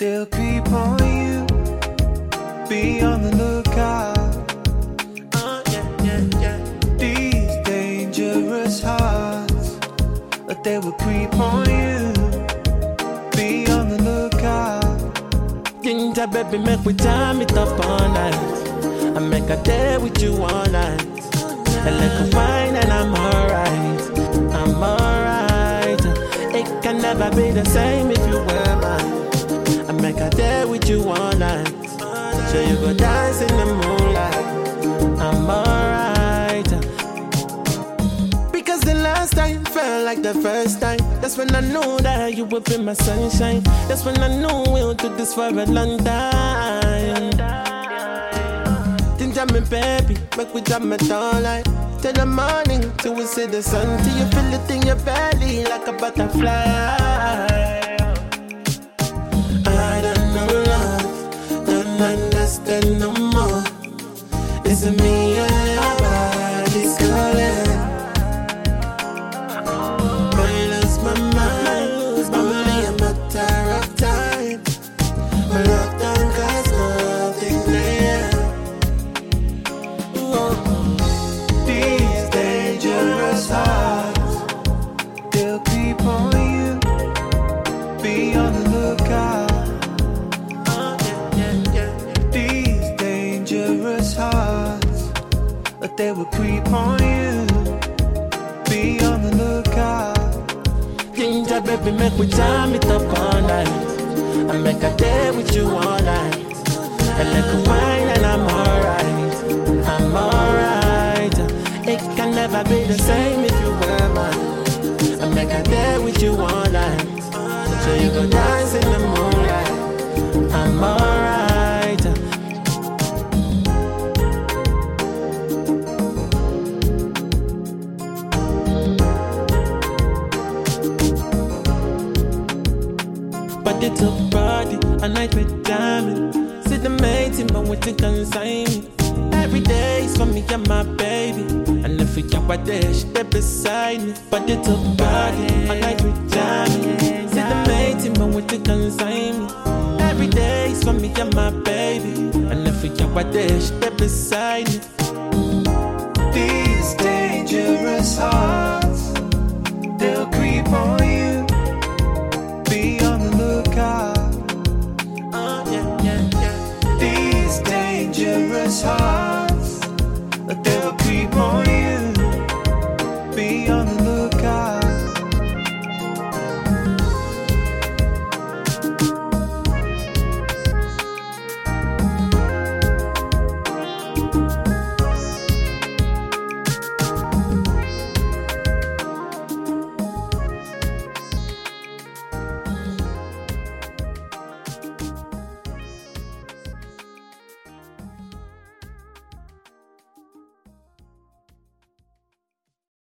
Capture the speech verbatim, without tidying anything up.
they'll creep on you. Be on the lookout. Oh, yeah, yeah, yeah. These dangerous hearts, they will creep on you. Be on the lookout. Ginger baby, make we jam it up all night. I make a day with you all night. A little wine and I'm alright. I'm alright. It can never be the same if you were mine. I make a day with you all night. So you go dance in the moonlight. I'm alright. Because the last time felt like the first time. That's when I knew that you would be my sunshine. That's when I knew we'll do this for a long time. Ginger me baby, make we jam it all night. Till the morning, till we see the sun. Till you feel it in your belly like a butterfly. I don't know love, don't understand no more. It's me and your body's calling. I lose my mind, only a matter of time. My lockdown cause nothing there. These dangerous hearts, they'll creep on you. Be on the lookout. Oh, yeah, yeah, yeah. These dangerous hearts, they will creep on you. Be on the lookout. Ginger baby, make we jam it up all night. I make a day with you all night. A little wine and I'm alright. I'm alright. It can never be the same if you were mine. I make a day with you all night. So you go dance in the moonlight. I'm alright. Body to body, a night with jamming. See the mating, but we think consign me. Every day is for me and my baby. And if we got what day, she there beside me. Body to body, a night with jamming. See the mating, but we think consign me. Every day is for me and my baby. And if we got what day, she there beside me. These dangerous hearts, they'll creep on